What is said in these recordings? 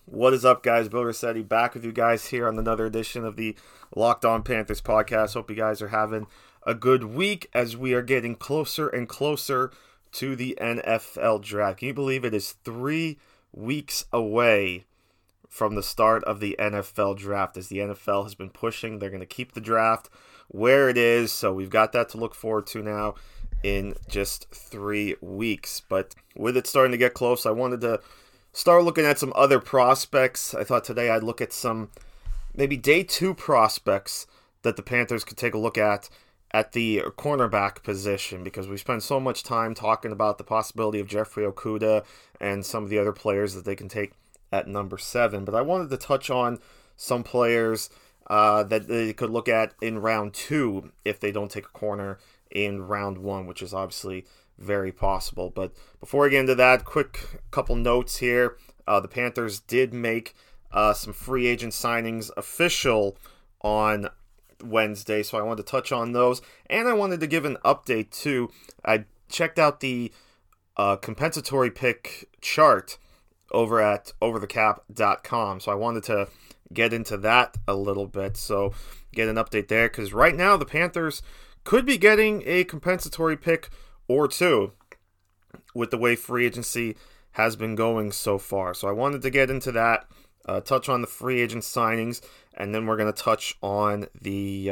What is up, guys? Bill Rossetti back with you guys here on another edition of the Locked On Panthers podcast. Hope you guys are having a good week as we are getting closer and closer to the NFL draft. Can you believe it is 3 weeks away from the start of the NFL draft? As the NFL has been pushing, they're going to keep the draft where it is. So we've got that to look forward to now in just 3 weeks. But with it starting to get close, I wanted to start looking at some other prospects. I thought today I'd look at some maybe day 2 prospects that the Panthers could take a look at the cornerback position, because we spent so much time talking about the possibility of Jeffrey Okudah and some of the other players that they can take at number 7. But I wanted to touch on some players that they could look at in round 2 if they don't take a corner in round 1, which is obviously very possible. But before I get into that, quick couple notes here. The Panthers did make some free agent signings official on Wednesday, so I wanted to touch on those. And I wanted to give an update too. I checked out the compensatory pick chart over at overthecap.com, so I wanted to get into that a little bit. So get an update there, because right now the Panthers could be getting a compensatory pick or 2 with the way free agency has been going so far. So I wanted to get into that, touch on the free agent signings, and then we're going to touch on the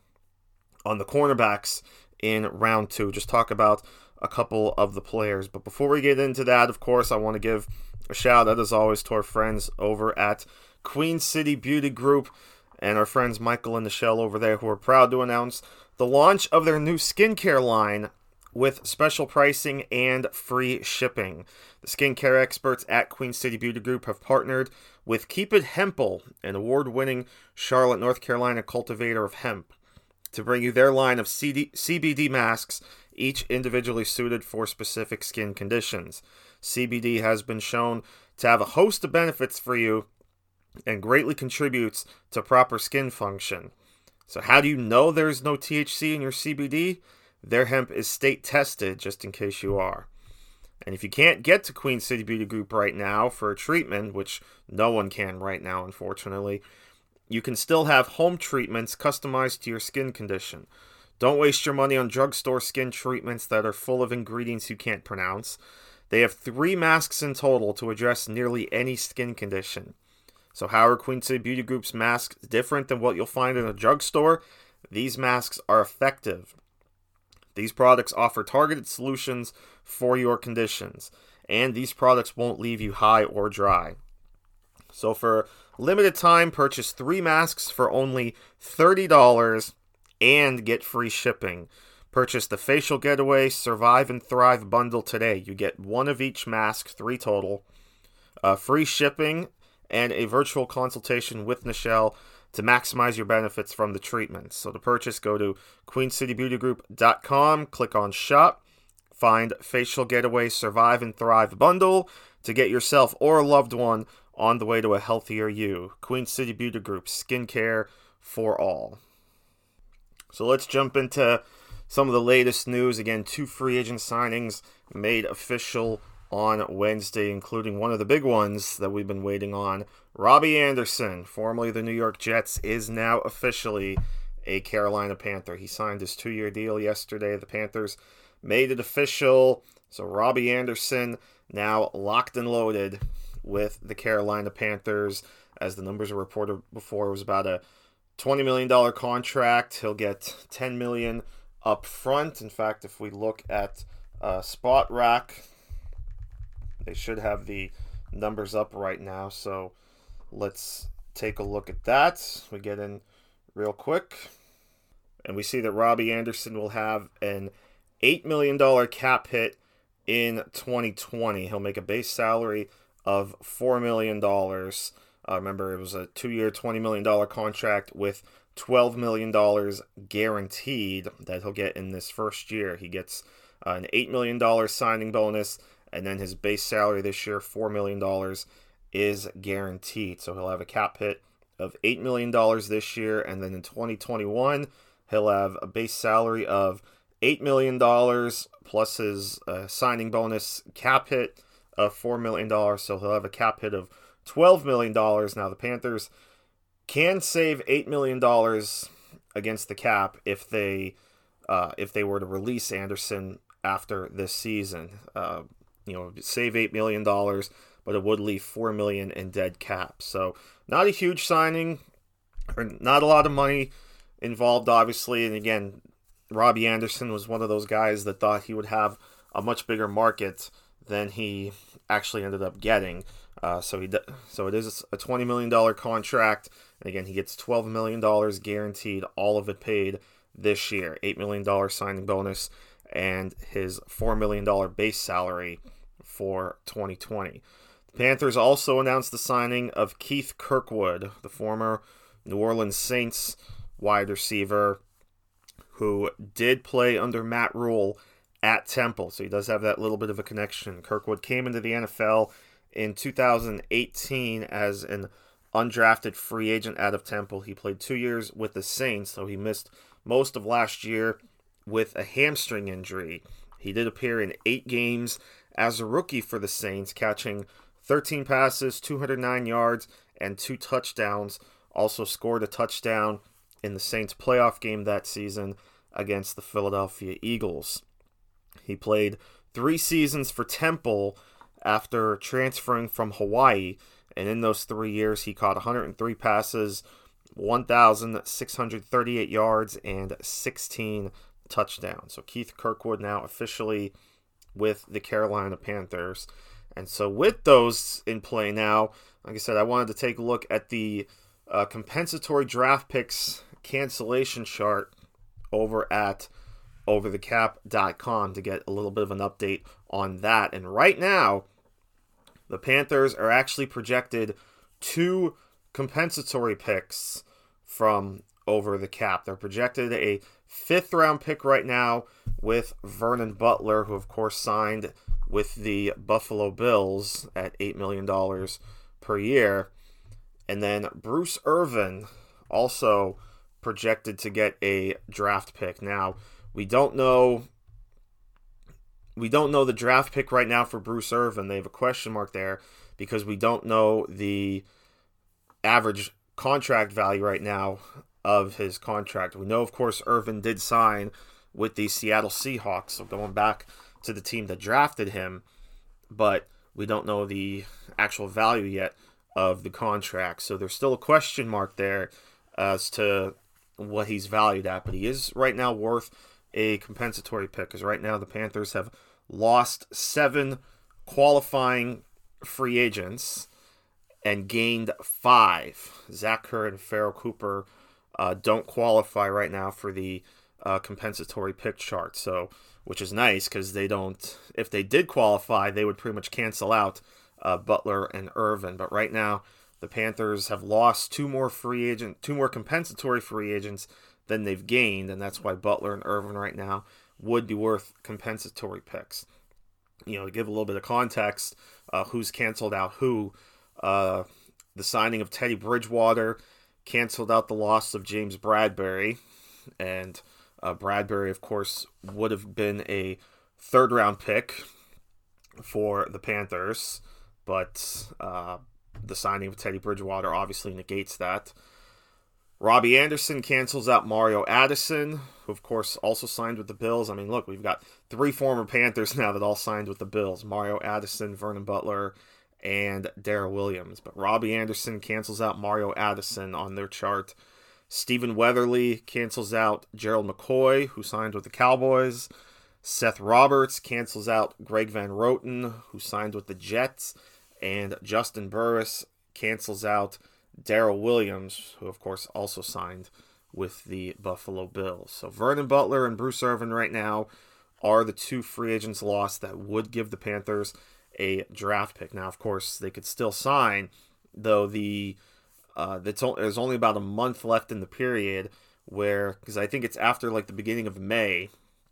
cornerbacks in round 2. Just talk about a couple of the players. But before we get into that, of course, I want to give a shout out, as always, to our friends over at Queen City Beauty Group and our friends Michael and Nichelle over there, who are proud to announce the launch of their new skincare line with special pricing and free shipping. The skincare experts at Queen City Beauty Group have partnered with Keep It Hempel, an award-winning Charlotte, North Carolina cultivator of hemp, to bring you their line of CBD masks, each individually suited for specific skin conditions. CBD has been shown to have a host of benefits for you and greatly contributes to proper skin function. So how do you know there's no THC in your CBD? Their hemp is state tested, just in case you are. And if you can't get to Queen City Beauty Group right now for a treatment, which no one can right now, unfortunately, you can still have home treatments customized to your skin condition. Don't waste your money on drugstore skin treatments that are full of ingredients you can't pronounce. They have 3 masks in total to address nearly any skin condition. So how are Queen City Beauty Group's masks different than what you'll find in a drugstore? These masks are effective. These products offer targeted solutions for your conditions, and these products won't leave you high or dry. So for limited time, purchase 3 masks for only $30 and get free shipping. Purchase the Facial Getaway Survive and Thrive bundle today. You get 1 of each mask, 3 total, free shipping, and a virtual consultation with Nichelle to maximize your benefits from the treatments. So to purchase, go to queencitybeautygroup.com, click on shop, find Facial Getaway Survive and Thrive bundle to get yourself or a loved one on the way to a healthier you. Queen City Beauty Group, skincare for all. So let's jump into some of the latest news. Again, 2 free agent signings made official on Wednesday, including one of the big ones that we've been waiting on. Robbie Anderson, formerly the New York Jets, is now officially a Carolina Panther. He signed his 2-year deal yesterday. The Panthers made it official. So Robbie Anderson now locked and loaded with the Carolina Panthers. As the numbers were reported before, it was about a $20 million contract. He'll get $10 million up front. In fact, if we look at Spot Rack, they should have the numbers up right now, so let's take a look at that. We get in real quick, and we see that Robbie Anderson will have an $8 million cap hit in 2020. He'll make a base salary of $4 million. Remember, it was a 2-year, $20 million contract with $12 million guaranteed that he'll get in this first year. He gets an $8 million signing bonus, and then his base salary this year, $4 million, is guaranteed. So he'll have a cap hit of $8 million this year, and then in 2021, he'll have a base salary of $8 million plus his signing bonus cap hit of $4 million, so he'll have a cap hit of $12 million. Now, the Panthers can save $8 million against the cap if they were to release Anderson after this season. Save $8 million, but it would leave $4 million in dead cap. So not a huge signing, or not a lot of money involved, obviously. And again, Robbie Anderson was one of those guys that thought he would have a much bigger market than he actually ended up getting. So it is a $20 million contract. And again, he gets $12 million guaranteed, all of it paid this year. $8 million signing bonus and his $4 million base salary for 2020. The Panthers also announced the signing of Keith Kirkwood, the former New Orleans Saints wide receiver, who did play under Matt Rule at Temple. So he does have that little bit of a connection. Kirkwood came into the NFL in 2018 as an undrafted free agent out of Temple. He played 2 years with the Saints, so he missed most of last year with a hamstring injury. He did appear in 8 games as a rookie for the Saints, catching 13 passes, 209 yards, and 2 touchdowns. Also scored a touchdown in the Saints playoff game that season against the Philadelphia Eagles. He played 3 seasons for Temple after transferring from Hawaii, and in those 3 years he caught 103 passes, 1,638 yards, and 16 touchdowns. So Keith Kirkwood now officially with the Carolina Panthers. And so with those in play now, like I said, I wanted to take a look at the compensatory draft picks cancellation chart over at overthecap.com to get a little bit of an update on that. And right now, the Panthers are actually projected 2 compensatory picks from Over the Cap. They're projected a 5th round pick right now with Vernon Butler, who of course signed with the Buffalo Bills at $8 million per year. And then Bruce Irvin also projected to get a draft pick. Now, we don't know the draft pick right now for Bruce Irvin. They have a question mark there because we don't know the average contract value right now of his contract. We know, of course, Irvin did sign with the Seattle Seahawks, so going back to the team that drafted him, but we don't know the actual value yet of the contract. So there's still a question mark there as to what he's valued at, but he is right now worth a compensatory pick, because right now the Panthers have lost 7 qualifying free agents and gained 5. Zach Kerr and Pharoh Cooper don't qualify right now for the compensatory pick chart, so which is nice because they don't. If they did qualify, they would pretty much cancel out Butler and Irvin. But right now, the Panthers have lost 2 more compensatory free agents than they've gained, and that's why Butler and Irvin right now would be worth compensatory picks. To give a little bit of context, who's canceled out who. The signing of Teddy Bridgewater canceled out the loss of James Bradbury, and Bradbury, of course, would have been a 3rd round pick for the Panthers, but the signing of Teddy Bridgewater obviously negates that. Robbie Anderson cancels out Mario Addison, who of course also signed with the Bills. I mean, look, we've got 3 former Panthers now that all signed with the Bills. Mario Addison, Vernon Butler, and Darrell Williams. But Robbie Anderson cancels out Mario Addison on their chart. Stephen Weatherly cancels out Gerald McCoy, who signed with the Cowboys. Seth Roberts cancels out Greg Van Roten, who signed with the Jets. And Justin Burris cancels out Darrell Williams, who of course also signed with the Buffalo Bills. So Vernon Butler and Bruce Irvin right now are the 2 free agents lost that would give the Panthers a draft pick. Now, of course, they could still sign, though there's only about a month left in the period because I think it's after like the beginning of May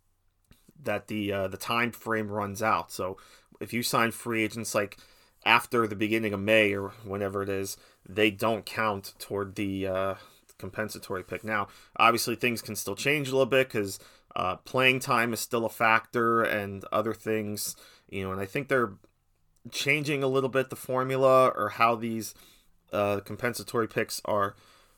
that the time frame runs out. So if you sign free agents like after the beginning of May or whenever it is, they don't count toward the compensatory pick. Now, obviously, things can still change a little bit because playing time is still a factor and other things, and I think they're changing a little bit the formula or how these compensatory picks are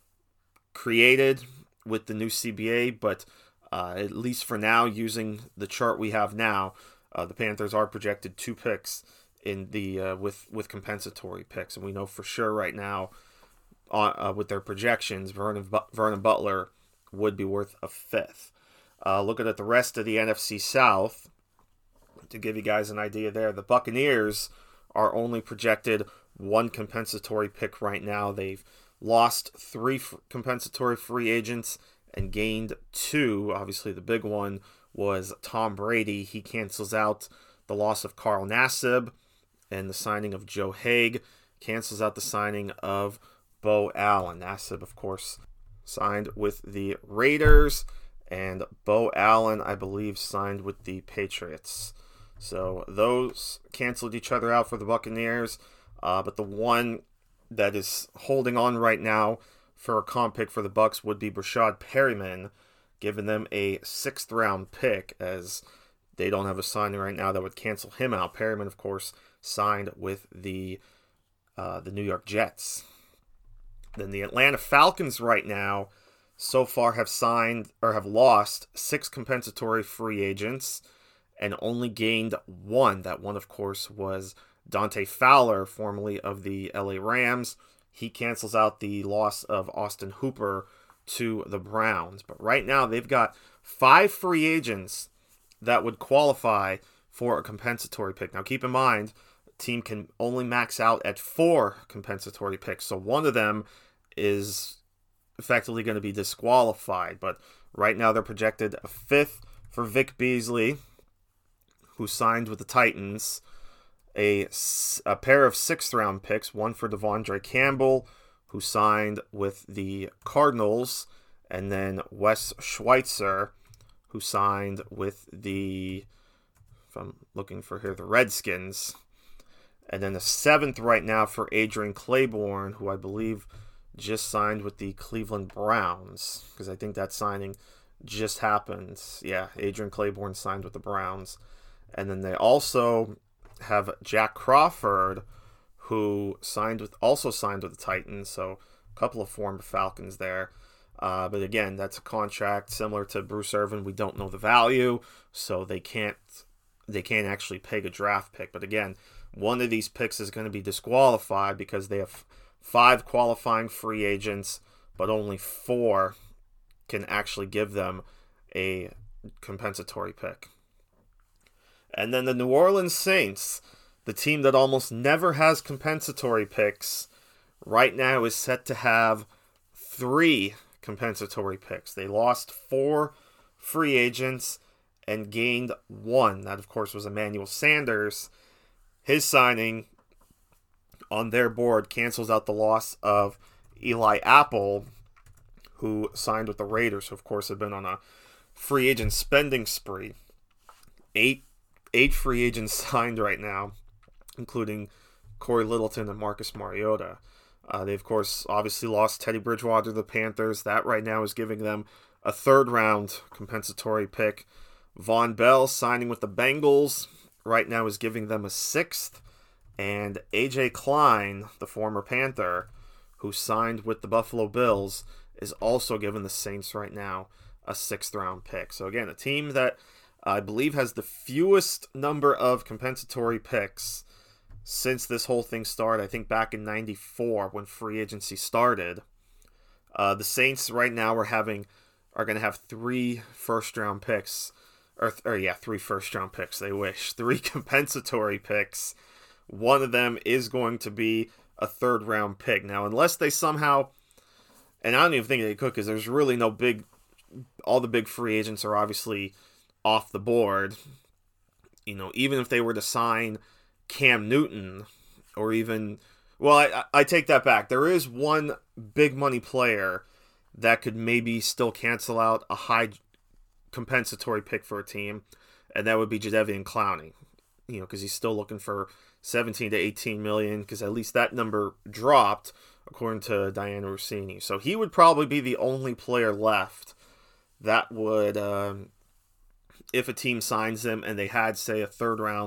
created with the new CBA, but at least for now, using the chart we have now, the Panthers are projected 2 picks in the with compensatory picks, and we know for sure right now with their projections, Vernon Butler would be worth a 5th. Looking at the rest of the NFC South, to give you guys an idea there, the Buccaneers are only projected 1 compensatory pick right now. They've lost 3 compensatory free agents and gained 2. Obviously, the big one was Tom Brady. He cancels out the loss of Carl Nassib, and the signing of Joe Haig cancels out the signing of Bo Allen. Nassib, of course, signed with the Raiders, and Bo Allen, I believe, signed with the Patriots. So those canceled each other out for the Buccaneers, but the one that is holding on right now for a comp pick for the Bucs would be Brashad Perriman, giving them a 6th round pick, as they don't have a signing right now that would cancel him out. Perriman, of course, signed with the New York Jets. Then the Atlanta Falcons right now so far have signed or have lost 6 compensatory free agents and only gained 1. That one, of course, was Dante Fowler, formerly of the LA Rams. He cancels out the loss of Austin Hooper to the Browns. But right now, they've got 5 free agents that would qualify for a compensatory pick. Now, keep in mind, a team can only max out at 4 compensatory picks. So one of them is effectively going to be disqualified. But right now, they're projected a 5th for Vic Beasley, who signed with the Titans, a pair of 6th round picks, one for Devondre Campbell, who signed with the Cardinals, and then Wes Schweitzer, who signed with the, if I'm looking for here, the Redskins. And then a 7th right now for Adrian Claiborne, who I believe just signed with the Cleveland Browns, because I think that signing just happened. Yeah, Adrian Claiborne signed with the Browns. And then they also have Jack Crawford, who also signed with the Titans. So a couple of former Falcons there. But again, that's a contract similar to Bruce Irvin. We don't know the value, so they can't actually peg a draft pick. But again, one of these picks is going to be disqualified because they have 5 qualifying free agents, but only 4 can actually give them a compensatory pick. And then the New Orleans Saints, the team that almost never has compensatory picks, right now is set to have 3 compensatory picks. They lost 4 free agents and gained 1. That, of course, was Emmanuel Sanders. His signing on their board cancels out the loss of Eli Apple, who signed with the Raiders, who, of course, have been on a free agent spending spree. 8 free agents signed right now, including Corey Littleton and Marcus Mariota. They, of course, obviously lost Teddy Bridgewater to the Panthers. That right now is giving them a 3rd round compensatory pick. Von Bell signing with the Bengals right now is giving them a 6th. And A.J. Klein, the former Panther, who signed with the Buffalo Bills, is also giving the Saints right now a 6th round pick. So again, a team that I believe has the fewest number of compensatory picks since this whole thing started. I think back in '94 when free agency started. The Saints right now are going to have 3 first-round picks, or 3 first-round picks. They wish 3 compensatory picks. One of them is going to be a 3rd-round pick. Now, unless they somehow, and I don't even think they could, because there's really no all the big free agents are obviously off the board. You know, even if they were to sign Cam Newton, or even, well, I take that back. There is one big money player that could maybe still cancel out a high compensatory pick for a team, and that would be Jadeveon Clowney. You know, because he's still looking for 17 to 18 million, because at least that number dropped according to Diana Rossini. So he would probably be the only player left that would, if a team signs him and they had, say, a 3rd round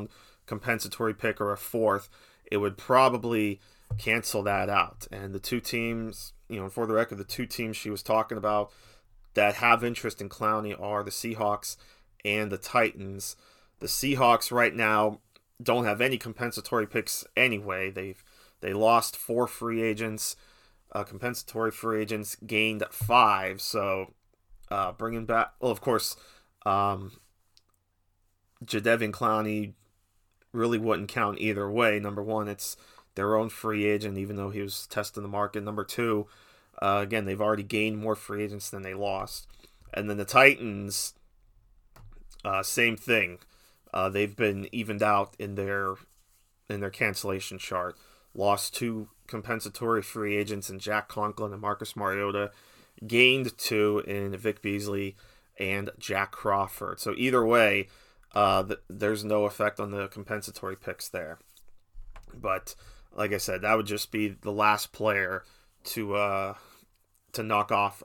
compensatory pick or a fourth, it would probably cancel that out. And the two teams, for the record, the two teams she was talking about that have interest in Clowney are the Seahawks and the Titans. The Seahawks right now don't have any compensatory picks anyway. They lost 4 free agents, compensatory free agents, gained 5. So bringing back, well, of course, Jadeveon Clowney really wouldn't count either way. Number one, it's their own free agent, even though he was testing the market. Number two, again, they've already gained more free agents than they lost. And then the Titans, same thing. They've been evened out in their cancellation chart. Lost 2 compensatory free agents in Jack Conklin and Marcus Mariota. Gained 2 in Vic Beasley and Jack Crawford. So either way, there's no effect on the compensatory picks there. But like I said, that would just be the last player to knock off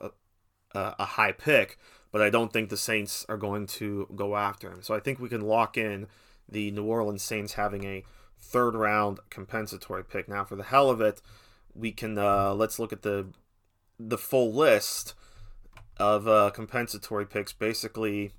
a high pick. But I don't think the Saints are going to go after him. So I think we can lock in the New Orleans Saints having a third-round compensatory pick. Now, for the hell of it, we can let's look at the full list of compensatory picks, basically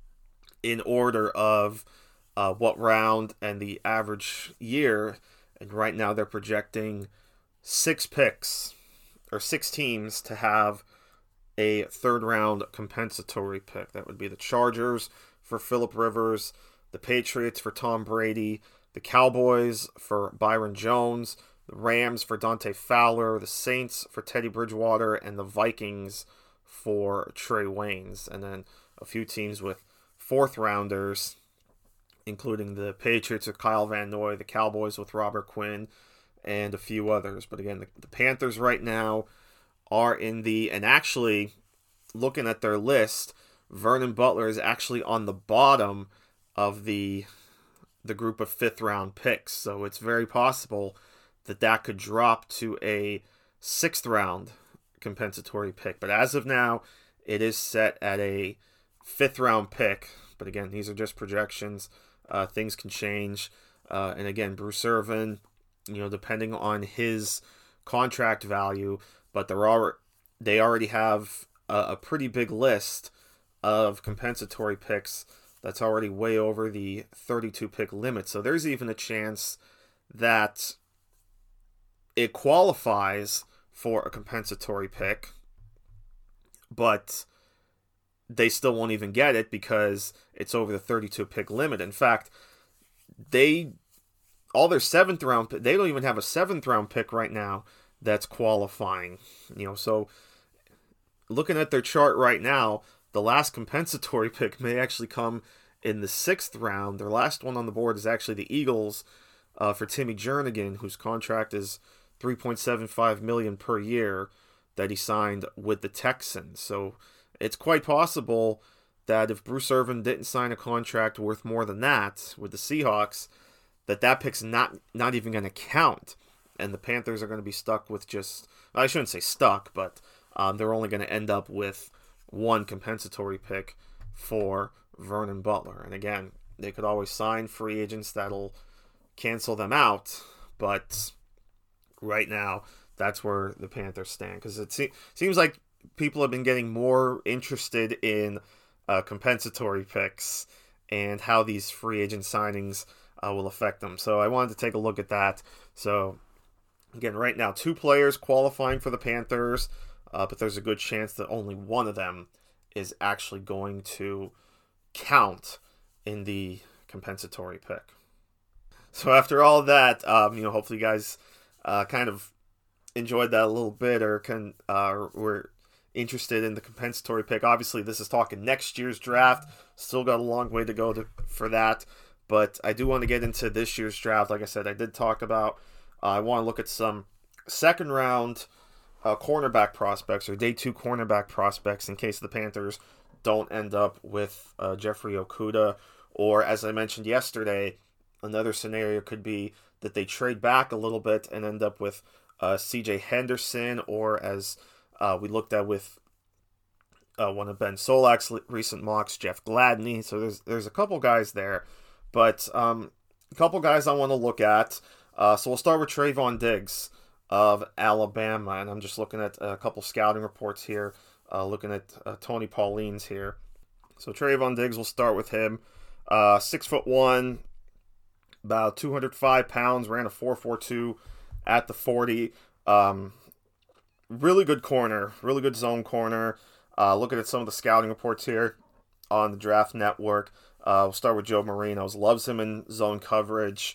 in order of what round and the average year. And right now they're projecting 6 picks, or 6 teams to have a third-round compensatory pick. That would be the Chargers for Phillip Rivers, the Patriots for Tom Brady, the Cowboys for Byron Jones, the Rams for Dante Fowler, the Saints for Teddy Bridgewater, and the Vikings for Trey Waynes. And then a few teams with fourth-rounders, including the Patriots with Kyle Van Noy, the Cowboys with Robert Quinn, and a few others. But again, the Panthers right now are in the, and actually, looking at their list, Vernon Butler is actually on the bottom of the group of 5th-round picks. So it's very possible that could drop to a 6th-round compensatory pick. But as of now, it is set at a 5th-round pick. But again, these are just projections. Things can change. And again, Bruce Irvin, depending on his contract value, but they already have a pretty big list of compensatory picks that's already way over the 32 pick limit. So there's even a chance that it qualifies for a compensatory pick, but they still won't even get it because it's over the 32 pick limit. In fact, all their 7th round, they don't even have a 7th round pick right now that's qualifying. So looking at their chart right now, the last compensatory pick may actually come in the 6th round. Their last one on the board is actually the Eagles for Timmy Jernigan, whose contract is $3.75 million per year that he signed with the Texans. So it's quite possible that if Bruce Irvin didn't sign a contract worth more than that with the Seahawks, that pick's not even going to count. And the Panthers are going to be stuck with I shouldn't say stuck, but they're only going to end up with 1 compensatory pick for Vernon Butler. And again, they could always sign free agents that'll cancel them out, but right now, that's where the Panthers stand. Because it seems like people have been getting more interested in compensatory picks and how these free agent signings will affect them. So I wanted to take a look at that. So again, right now, 2 players qualifying for the Panthers, but there's a good chance that only one of them is actually going to count in the compensatory pick. So after all that, hopefully you guys kind of enjoyed that a little bit, or were interested in the compensatory pick. Obviously, this is talking next year's draft. Still got a long way to go for that, but I do want to get into this year's draft. Like I said, I did talk about I want to look at some 2nd round cornerback prospects, or day 2 cornerback prospects, in case the Panthers don't end up with Jeffrey Okudah, or as I mentioned yesterday, another scenario could be that they trade back a little bit and end up with C.J. Henderson, or as we looked at with one of Ben Solak's recent mocks, Jeff Gladney. So there's a couple guys there, but A couple guys I want to look at. So we'll start with Trayvon Diggs of Alabama, and I'm just looking at a couple scouting reports here, looking at Tony Pauline's here. So Trayvon Diggs, we'll start with him. 6'1", about 205 pounds, ran a 4.42 at the 40. Really good corner, really good zone corner. Looking at some of the scouting reports here on the Draft Network. We'll start with Joe Marino's. Loves him in zone coverage.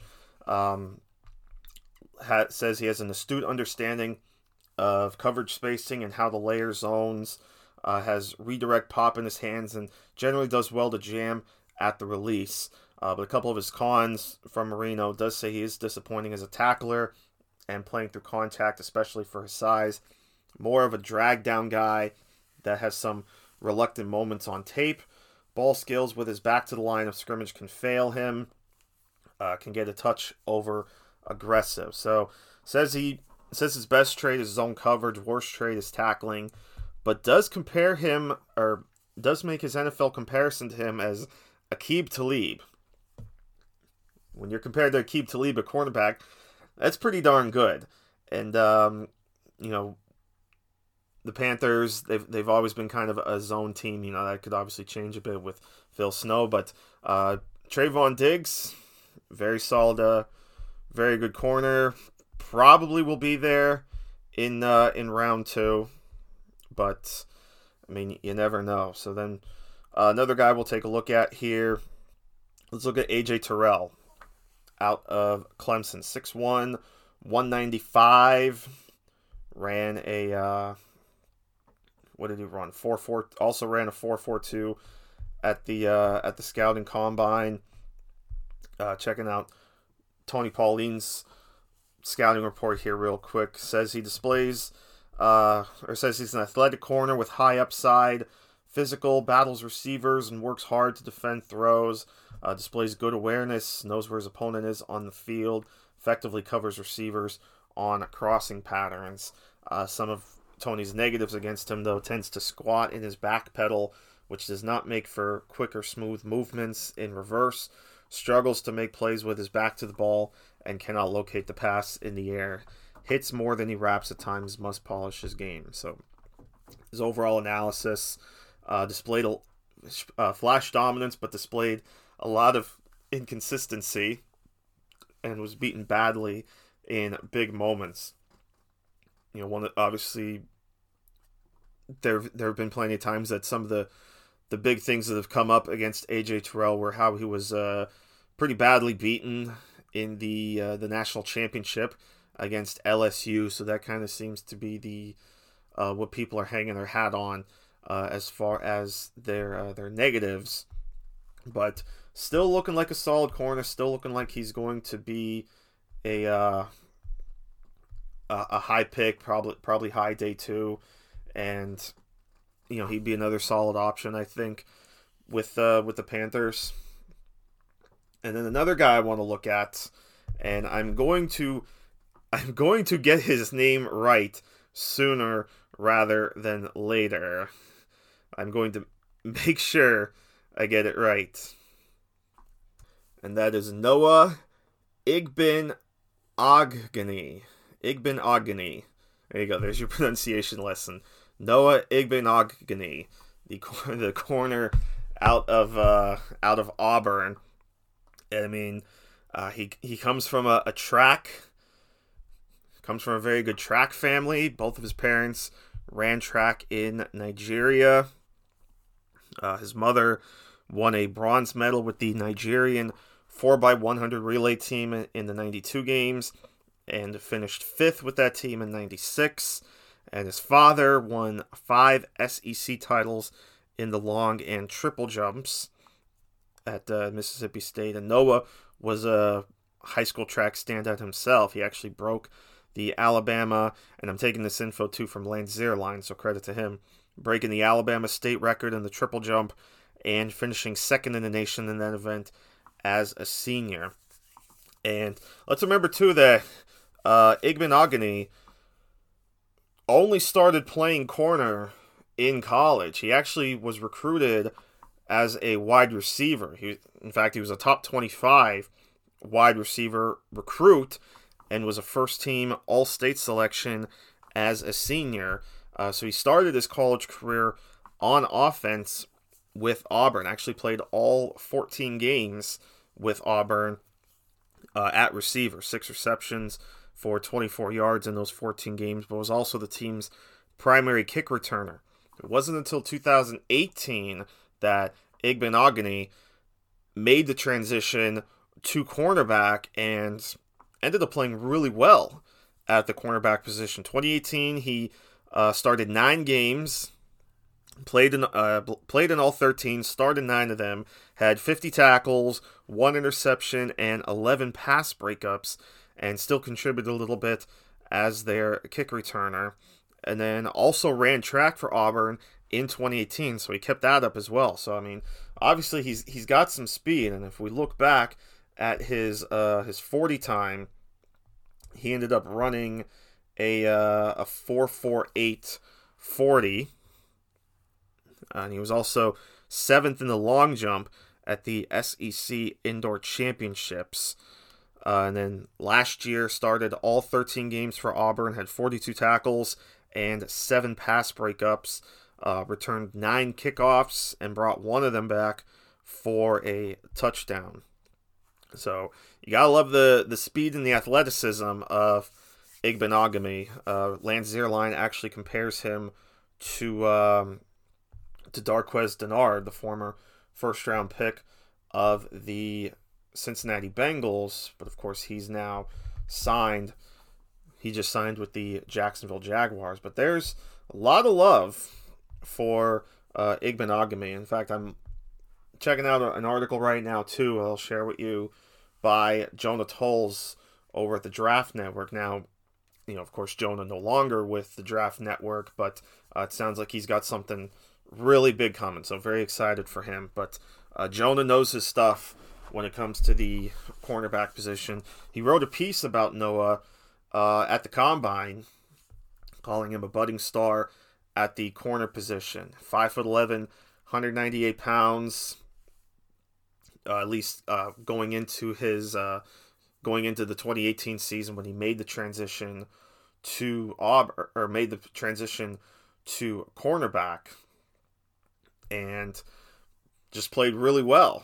Says he has an astute understanding of coverage spacing and how to layer zones. Has redirect pop in his hands and generally does well to jam at the release. But a couple of his cons from Marino does say he is disappointing as a tackler and playing through contact, especially for his size. More of a drag down guy that has some reluctant moments on tape. Ball skills with his back to the line of scrimmage can fail him. Can get a touch over aggressive. So says his best trait is zone coverage, worst trait is tackling, but does compare him, or does make his NFL comparison to him as Aqib Talib. When you're compared to Aqib Talib, a cornerback, that's pretty darn good. And the Panthers, they've always been kind of a zone team. That could obviously change a bit with Phil Snow, but Trayvon Diggs, very solid, very good corner. Probably will be there in round 2, but I mean, you never know. So then another guy we'll take a look at here. Let's look at AJ Terrell out of Clemson. 6'1", 195. Ran a what did he run? 4.4. Also ran a 4.42 at the scouting combine. Checking out Tony Pauline's scouting report here real quick. Says he says he's an athletic corner with high upside, physical, battles receivers, and works hard to defend throws. Displays good awareness, knows where his opponent is on the field, effectively covers receivers on crossing patterns. Some of Tony's negatives against him, though, tends to squat in his back pedal, which does not make for quick or smooth movements in reverse. Struggles to make plays with his back to the ball and cannot locate the pass in the air. Hits more than he raps at times, must polish his game. So his overall analysis displayed flash dominance, but displayed a lot of inconsistency and was beaten badly in big moments. Obviously there have been plenty of times that some of the big things that have come up against AJ Terrell were how he was pretty badly beaten in the national championship against LSU. So that kind of seems to be the what people are hanging their hat on as far as their negatives. But still looking like a solid corner. Still looking like he's going to be a high pick, probably high day 2, and he'd be another solid option, I think, with the Panthers. And then another guy I want to look at, and I'm going to get his name right sooner rather than later. I'm going to make sure I get it right. And that is Noah Igbinoghene. Igbinoghene. There you go. There's your pronunciation lesson. Noah Igbinoghene, the corner out of Auburn. I mean, he comes from a very good track family. Both of his parents ran track in Nigeria. His mother won a bronze medal with the Nigerian 4x100 relay team in the 92 games and finished 5th with that team in 96. And his father won 5 SEC titles in the long and triple jumps at Mississippi State. And Noah was a high school track standout himself. He actually broke the Alabama, and I'm taking this info too from Lance Zierlein, so credit to him, breaking the Alabama state record in the triple jump and finishing 2nd in the nation in that event as a senior. And let's remember too that Igbinoghene only started playing corner in college. He actually was recruited as a wide receiver. In fact, he was a top 25 wide receiver recruit and was a first-team All-State selection as a senior. So he started his college career on offense with Auburn. Actually played all 14 games with Auburn at receiver. 6 receptions for 24 yards in those 14 games, but was also the team's primary kick returner. It wasn't until 2018 that Igbinoghene made the transition to cornerback and ended up playing really well at the cornerback position. 2018, he started 9 games, played in all 13, started 9 of them, had 50 tackles, 1 interception, and 11 pass breakups, and still contributed a little bit as their kick returner. And then also ran track for Auburn in 2018, so he kept that up as well. So I mean, obviously he's got some speed, and if we look back at his 40 time, he ended up running a 4.48 40, and he was also 7th in the long jump at the SEC Indoor Championships. And then last year started all 13 games for Auburn, had 42 tackles and 7 pass breakups, returned 9 kickoffs, and brought 1 of them back for a touchdown. So you gotta love the speed and the athleticism of Igbinoghene. Lance Zierlein actually compares him to Darqueze Dennard, the former first-round pick of the Cincinnati Bengals, but of course he's now signed. He just signed with the Jacksonville Jaguars. But there's a lot of love for Igbinoghene. In fact, I'm checking out an article right now too. I'll share with you by Jonah Tolles over at the Draft Network. Now, of course, Jonah no longer with the Draft Network, but it sounds like he's got something really big coming. So very excited for him. But Jonah knows his stuff when it comes to the cornerback position. He wrote a piece about Noah at the Combine, calling him a budding star at the corner position. 5'11", 198 pounds, at least going into the 2018 season when he made the transition to Auburn, or made the transition to cornerback, and just played really well.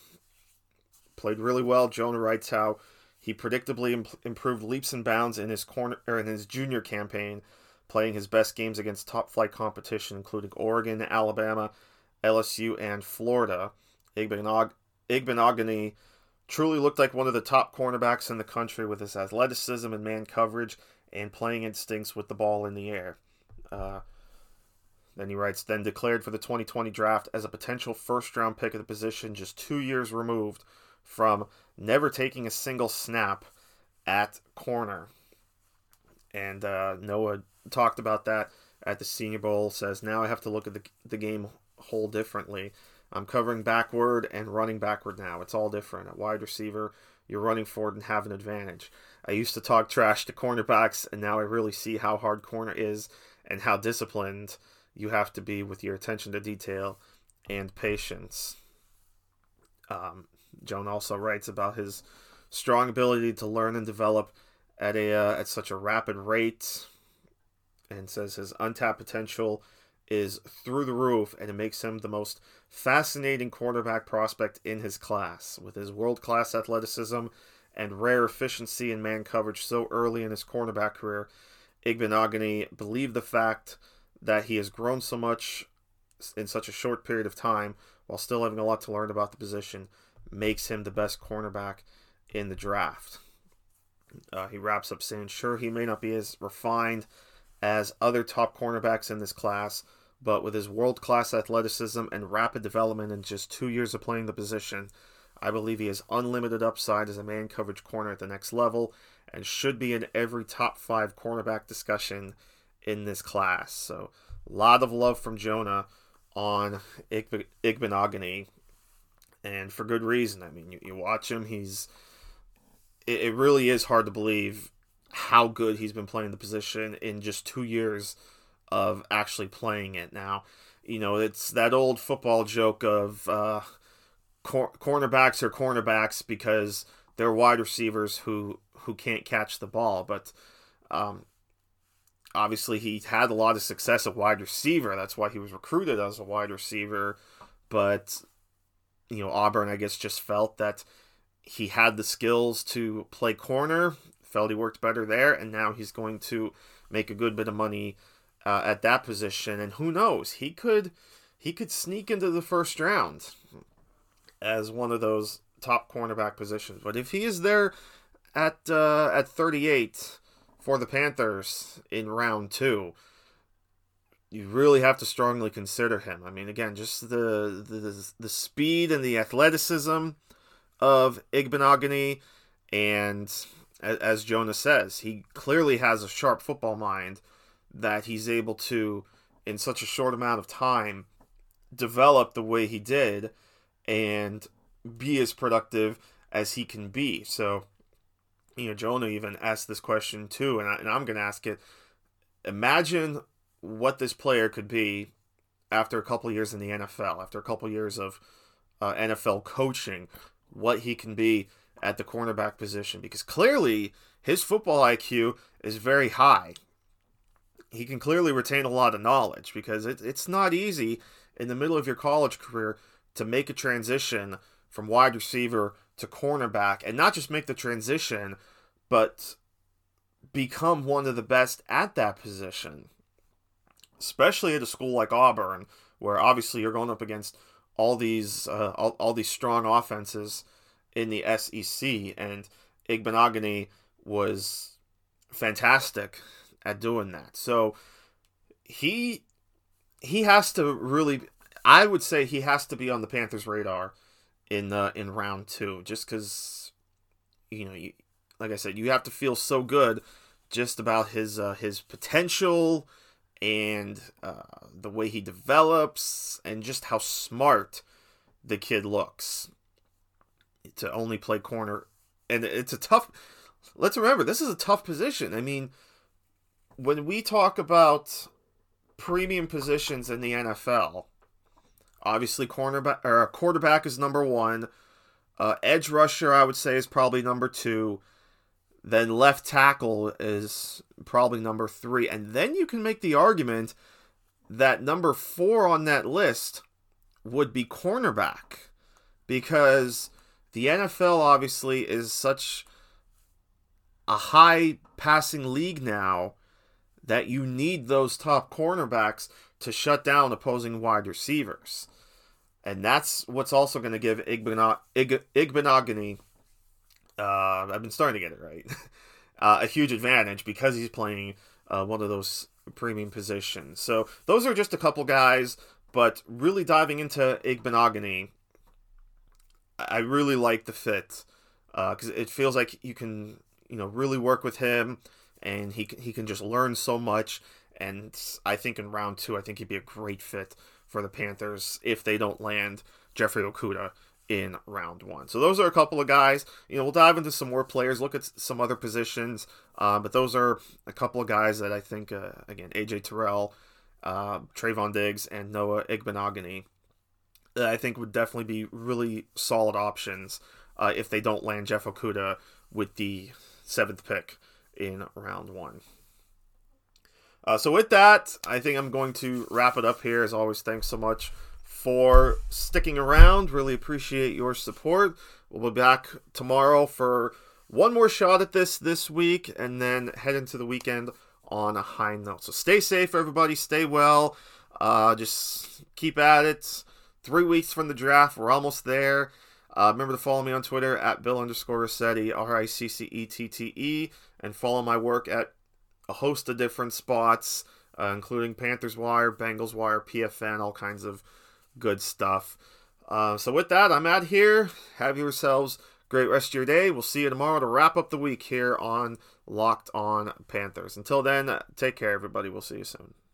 Jonah writes how he predictably improved leaps and bounds in his junior campaign, playing his best games against top-flight competition, including Oregon, Alabama, LSU, and Florida. Igbinoghene truly looked like one of the top cornerbacks in the country with his athleticism and man coverage and playing instincts with the ball in the air. Then he writes, then declared for the 2020 draft as a potential first-round pick of the position just 2 years removed from never taking a single snap at corner. And Noah talked about that at the Senior Bowl, says, now I have to look at the game whole differently. I'm covering backward and running backward now. It's all different. At wide receiver, you're running forward and have an advantage. I used to talk trash to cornerbacks, and now I really see how hard corner is and how disciplined you have to be with your attention to detail and patience. Joan also writes about his strong ability to learn and develop at such a rapid rate, and says his untapped potential is through the roof, and it makes him the most fascinating quarterback prospect in his class. With his world-class athleticism and rare efficiency in man coverage so early in his cornerback career, Igbinoghene believed the fact that he has grown so much in such a short period of time while still having a lot to learn about the position makes him the best cornerback in the draft. He wraps up saying, sure, he may not be as refined as other top cornerbacks in this class, but with his world-class athleticism and rapid development in just 2 years of playing the position, I believe he has unlimited upside as a man coverage corner at the next level and should be in every top 5 cornerback discussion in this class. So a lot of love from Jonah on Igbinoghene, and for good reason. I mean, you watch him, it really is hard to believe how good he's been playing the position in just 2 years of actually playing it. Now, it's that old football joke of cornerbacks are cornerbacks because they're wide receivers who can't catch the ball. But obviously he had a lot of success at wide receiver. That's why he was recruited as a wide receiver. But Auburn, I guess, just felt that he had the skills to play corner, felt he worked better there, and now he's going to make a good bit of money at that position. And who knows, he could sneak into the first round as one of those top cornerback positions. But if he is there at 38 for the Panthers in round 2, you really have to strongly consider him. I mean, again, just the speed and the athleticism of Igbinoghene, and as Jonah says, he clearly has a sharp football mind that he's able to, in such a short amount of time, develop the way he did and be as productive as he can be. So, Jonah even asked this question too, and I'm going to ask it. Imagine what this player could be after a couple years in the NFL, after a couple years of NFL coaching, what he can be at the cornerback position, because clearly his football IQ is very high. He can clearly retain a lot of knowledge, because it's not easy in the middle of your college career to make a transition from wide receiver to cornerback, and not just make the transition, but become one of the best at that position, especially at a school like Auburn, where obviously you're going up against all these strong offenses in the SEC, and Igbinoghene was fantastic at doing that. So he has to really, I would say he has to be on the Panthers' radar in round 2, just because like I said, you have to feel so good just about his potential and the way he develops, and just how smart the kid looks to only play corner. And it's a tough, let's remember, this is a tough position. I mean, when we talk about premium positions in the NFL, obviously quarterback is number 1. Edge rusher, I would say, is probably number 2. Then left tackle is probably number 3. And then you can make the argument that number 4 on that list would be cornerback, because the NFL obviously is such a high passing league now that you need those top cornerbacks to shut down opposing wide receivers. And that's what's also going to give Igbinoghene, I've been starting to get it right, a huge advantage, because he's playing one of those premium positions. So those are just a couple guys, but really diving into Igbinoghene, I really like the fit, because it feels like you can really work with him, and he can just learn so much. And I think in round 2, I think he'd be a great fit for the Panthers if they don't land Jeffrey Okudah in round 1. So those are a couple of guys. We'll dive into some more players, look at some other positions, but those are a couple of guys that I think, again, AJ Terrell, Trayvon Diggs, and Noah Igbinoghene, that I think would definitely be really solid options if they don't land Jeff Okudah with the 7th pick in round 1. So with that, I think I'm going to wrap it up here. As always, thanks so much for sticking around. Really appreciate your support. We'll be back tomorrow for one more shot at this week, and then head into the weekend on a high note. So stay safe, everybody. Stay well. Just keep at it. 3 weeks from the draft. We're almost there. Remember to follow me on Twitter at Bill_Rossetti, RICCETTE, and follow my work at a host of different spots, including Panthers Wire, Bengals Wire, PFN, all kinds of good stuff. So with that, I'm out here. Have yourselves a great rest of your day. We'll see you tomorrow to wrap up the week here on Locked On Panthers. Until then, take care, everybody. We'll see you soon.